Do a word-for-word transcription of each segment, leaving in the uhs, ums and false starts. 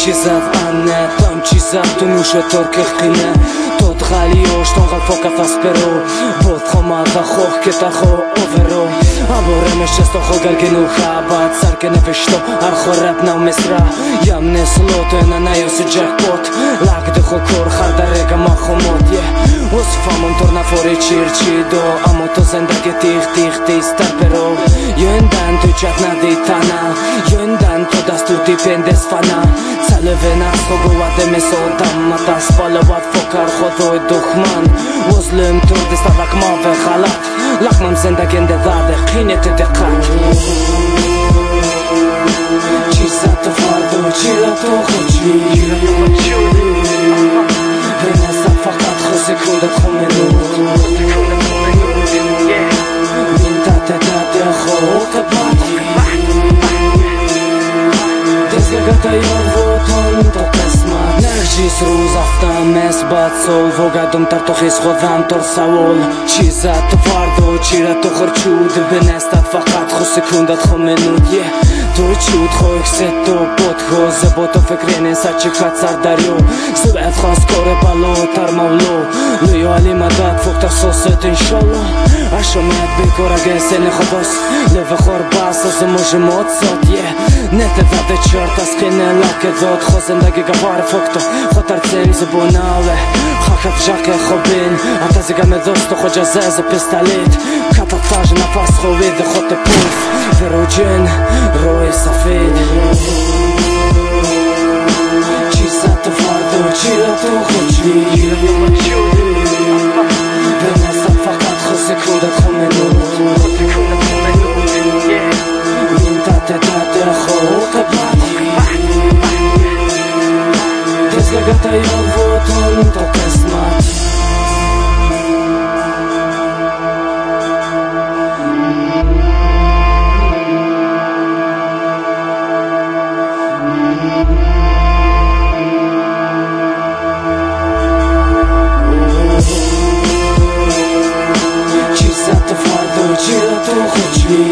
چیزات آنه تام چیزات تو نوشه ترک خینه تو تخلیوش تون غلفو کفاس برو بود خماتا خوخ که تا خو اوورو آبوره مشستو خو گرگنو خابات سر که نفشتو ارخو رب نو مصرا یم نسلو تو اینا نیوسی جاکپوت لک دخو کور خردره ما خمود یه وصفامون تور نفوری چیر چی دو اما تو زندگی تیخ تیخ تیستر برو یوندن تو چک ندی تانا یوندن تو دستو دی پندس فانا سلوه ناس خو گواده مثل دم متاس بالوات فکر خودوی دخمن وزلم تو دستا لک ما و خلق لقمم زندگین ده داده قینت دقت چیزت تو فردو چیلا تو خوچی بینستا فقط خو سکونده خو منود من تحت تحت خود بادی دزگتا یار وطن تو قسمت نرجیس روز افتم مثبت سول وگدم تر تو خیز خودم تر سوال چیزت تو فردو چیرت تو خرچود بینستت فقط خو سکوندت خو منود یه تو چود خو اکست تو بود خو زبو تو فکرین سچی خط سر دریو سویت خواست کار بالو تر مولو لیالی مدد فوق سوست انشالله اشومیت بکار اگه سن خواست لوه خور باس از مجموعات ساد یه نت داده چرت از خینه لکه داد خو زندگی گوار فوق خطر تیم زبوناله خاکت جاکه خوبین اتازی گمه دوست خو جزاز پستالیت کتا تاج نفس خوید خود پوف فروجین روی سفید چیزت تو فردو چیلا تو خوچی بینستم فقط خو سکوندت خو منود من تحت تحت خود بادی دزگتا یاد وطن تو قسمت چیزت تو فردو چیلا تو خوچی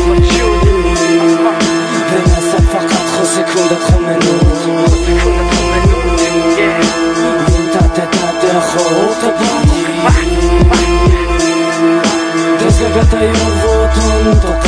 بینستم فقط خو سکوندت خو منود من تحت تحت خود بادی دزگتا یاد وطن تو